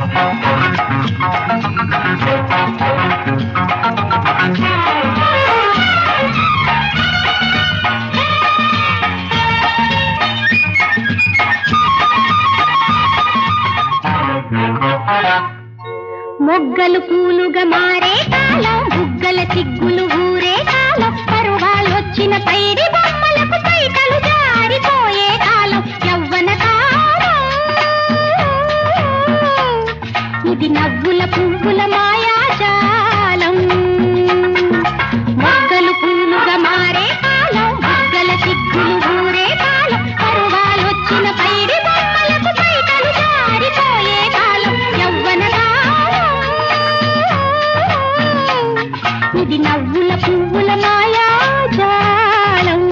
మొగ్గలు పూలుగా మారే కాలం, బుగ్గల సిగ్గులు ఊరే కాలం, పరువాలొచ్చిన పైడి బొమ్మలకు పైటలు జారిపోయే కాలం, యవ్వన కాలం. ఇది నవ్వుల పువ్వుల మాయాజాలం. మొగ్గలు పూలుగా మారే కాలం, బుగ్గల సిగ్గులు ఊరే కాలం, పరువాలొచ్చిన పైడి బొమ్మలకు పైటలు జారిపోయే కాలం, యవ్వన ఇది నవ్వుల పువ్వుల మాయాజాలం.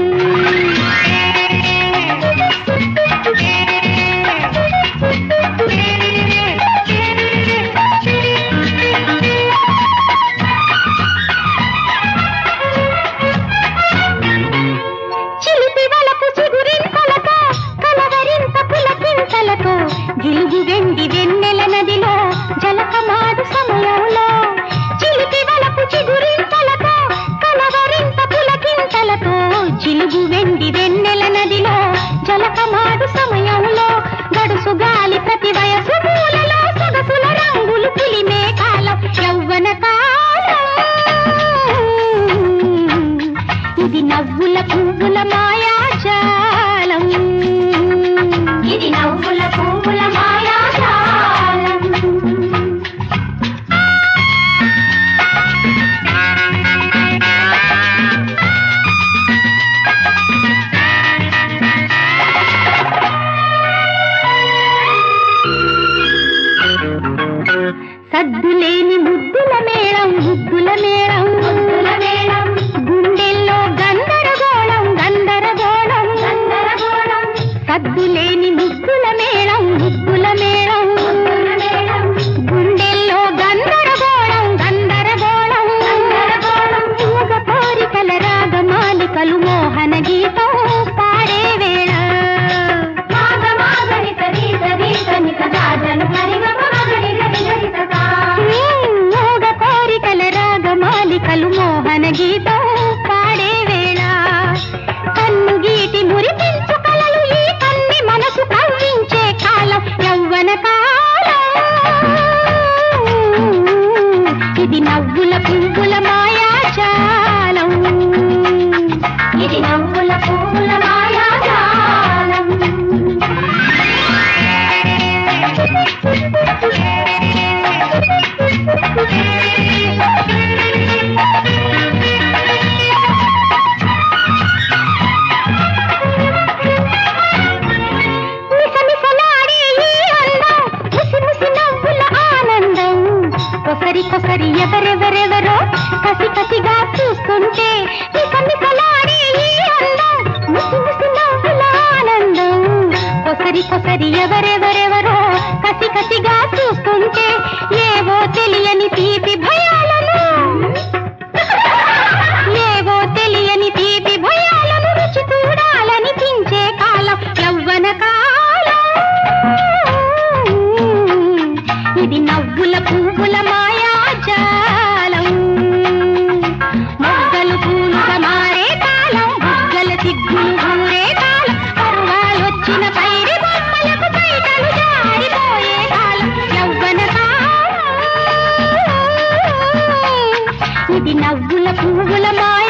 చిలిపి వలపు చిగురింతలతో, కలవరింత పులకింతలతో, గిలుగు వెండి వెన్నెల నదిలో జలకమాడు సమయంలో, చిలిపి వలపు చిగురింతలతో, కలవరింత పులకింతలతో, జిలుగు వెండి వెన్నెల నదిలో జలకమాడు సమయంలో, గడుసు గాలి ప్రతి వయసు మూలలో సొగసుల రంగులు పులిమే కాలం, యవ్వన కాలం. ఇది నవ్వుల పువ్వుల మాయాజాలం. ఇది నవ్వుల పువ్వుల మాయాజాలం. సద్దులేని ముద్దుల మేళం, ముద్దుల మేళం, ముద్దుల మేళం, గుండెల్లో గందరగోళం, గందరగోళం, గందరగోళం. సద్దులేని ముద్దుల మేళం, ముద్దుల మేళం, ముద్దుల మేళం, గుండెల్లో గందరగోళం, గందరగోళం, గందరగోళం. ఊగ కోరికల రాగమాలికలు మోహన గీతం పాడే వేళ, ఊగ కోరికల రాగమాలికలు మోహన గీతం పాడే వేళ, కన్ను గీటి మురిపించు కలలు ఈ కన్ని మనసు కవ్వించే కాలం, యవ్వన కాలం. ఇది నవ్వుల పువ్వుల మాయాజాలం. ఇది నవ్వుల పువ్వుల మాయాజాలం. మిసమిసలాడే ఈ అందం, ముసిముసి నవ్వుల ఆనందం, ఒకరికొకరి ఎవరెవరెవరో కసి కసిగా చూస్తుంటే, మిసమిసలాడే ఈ అందం, ముసిముసి నవ్వుల ఆనందం, ఒకరికొకరి ఎవరెవరెవరో కసి కసిగా చూస్తుంటే, ఏవో తెలియని తీపి భయాలను, ఏవో తెలియని తీపి భయాలను రుచి చూడాలనిపించే కాలం, యవ్వన కాలం. ఇది నవ్వుల పువ్వుల మాయాజాలం. మొగ్గలు పూలుగా మారే కాలం, బుగ్గల సిగ్గులు ఊరే కాలం, పరువాలొచ్చిన పైడి బొమ్మలకు పైటలు జారిపోయే కాలం, యవ్వన కాలం. ఇది నవ్వుల పువ్వుల మాయ